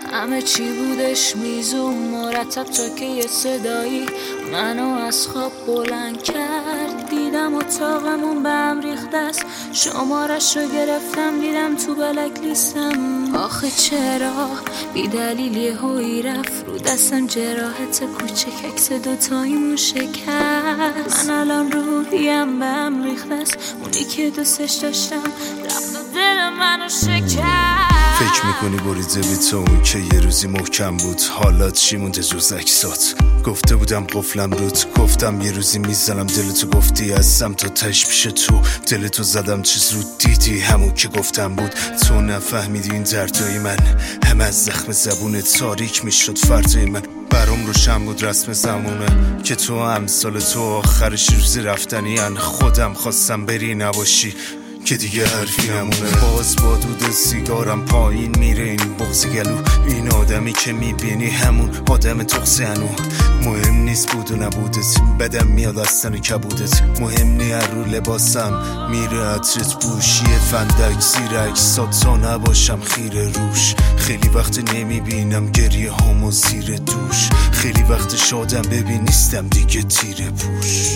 همه چی بودش میزون مرتب تا که یه صدایی منو از خواب بلند کرد. دیدم اتاقمون به هم ریخته است، شمارش رو گرفتم دیدم تو بلک لیستم. آخه چرا بی دلیل یه هوی رفت رو دستم جراحت کوچک عکس دوتاییمون شکست. من الان روحیم به هم ریخته است، اونی که دوستش داشتم رفت و دل منو شکست. فکر میکنی بریده بی تو اون که یه روزی محکم بود، حالات چی مونده جز عکسات؟ گفته بودم قفلم رود، گفتم یه روزی میزنم دلتو، گفتی هستم تا تش پیش تو. دلتو زدم چیز رو دیدی همون که گفتم بود، تو نفهمیدی این دردای من همه از زخم زبون تاریک میشد فردای من. برام روشن بود رسم زمونه که تو امثال تو آخرش روزی رفتنی ان. خودم خواستم بری نباشی که دیگه حرفی نمونه. باز با دود سیگارم پایین میره این بغض گلو، این آدمی که میبینی همون آدم تخصنو. مهم نیست بود و نبودت، بدم میاد از تن کبودت. مهم نی رو لباسم میره عطرت بوشی فندک زیر عکسات تا نباشم خیره روش. خیلی وقت نمیبینم گریه هامو زیر دوش، خیلی وقت شادم ببین نیستم دیگه تیره پوش.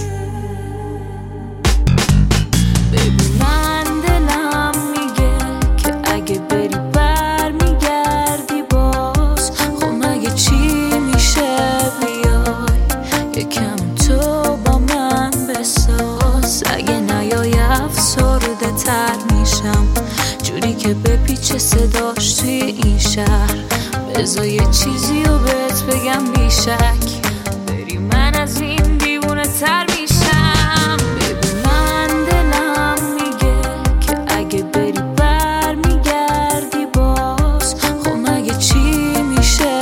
جوری که بپیچه صداش توی این شهر، بذار یه چیزی رو بهت بگم بیشک بری من از این دیوونه تر میشم. ببین من دلم میگه که اگه بری بر میگردی باز، خب مگه چی میشه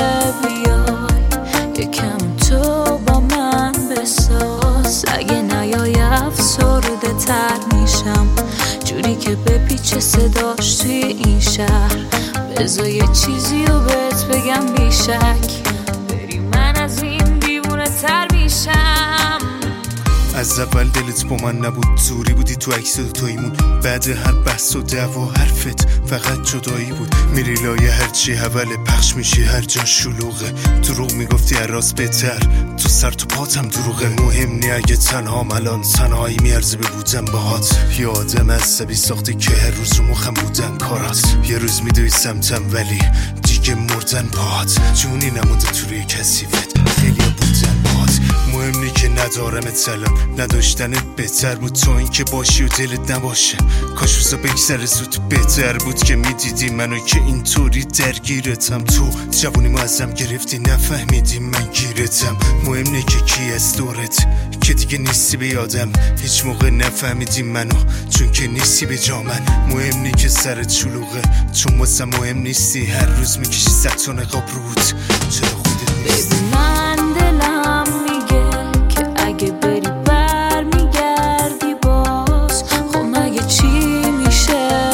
بیای یکم تو با من بساز. اگه نیای افسرده تر میشم، جوری که بپیچه صداش توی این شهر، بذار یه چیزی رو بهت بگم بیشک بری من از این دیوونه تر میشم. از اول دلت با من نبود، زوری بودی تو عکس دوتاییمون. بعد هر بحث و دعوا حرفت فقط جدایی بود. میری لایه هرچی حوله پخش میشی هر جا شلوغه. دروغ میگفتی هر راست بهتر، تو سر تو پاتم دروغه. مهم نی اگه تنهام الان تنهایی میارزه به بودن باهات. یه آدم عصبی ساخته که هر روز رو مخم بودن کارات. یه روز میدوی سمتم ولی دیگه مردن باهات. جونی نمونده تو روی کثیفت، خیلی بودن باهات. مهم نی که ندارمت سلام، نداشتنت بهتر بود تو این که باشی و دلت نباشه. کاش روزا بگذره زود، بهتر بود که میدیدی منو که اینطوری درگیرتم. تو جوونیمو ازم گرفتی نفهمیدی من گیرتم. مهم نه که کی از دورت که دیگه نیستی به یادم، هیچ موقع نفهمیدی منو چون که نیستی به جا من. مهم نی که سرت شلوغه چون واسم مهم نیستی. هر روز میکشی 100 تا نقاب رود، چرا خودت نیستی؟ من دلم میگه که اگه بری بر میگردی باز، خب مگه چی میشه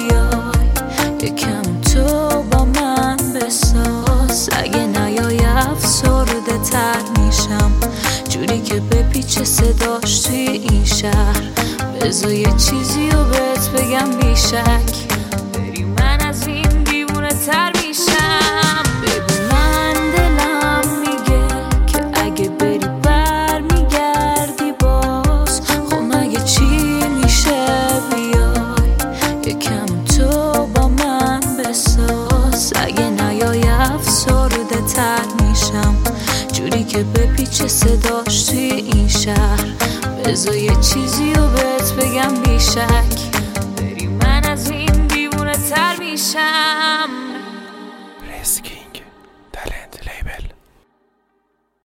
بیای یکم تو با من بساز. اگه نیای افسرده تر میشم، جوری که بپیچه صداش توی این شهر، بذار یه چیزی رو بهت بگم بیشک بری من از این دیوونه تر میشم. ببین من دلم میگه که اگه بری بر میگردی باز، خب مگه چی میشه بیای یکم تو با من بساز. اگه نیای افسرده تر میشم، جوری که بپیچه صداش توی این شهر، بذار یه چیزی رو بهت بگم بیشک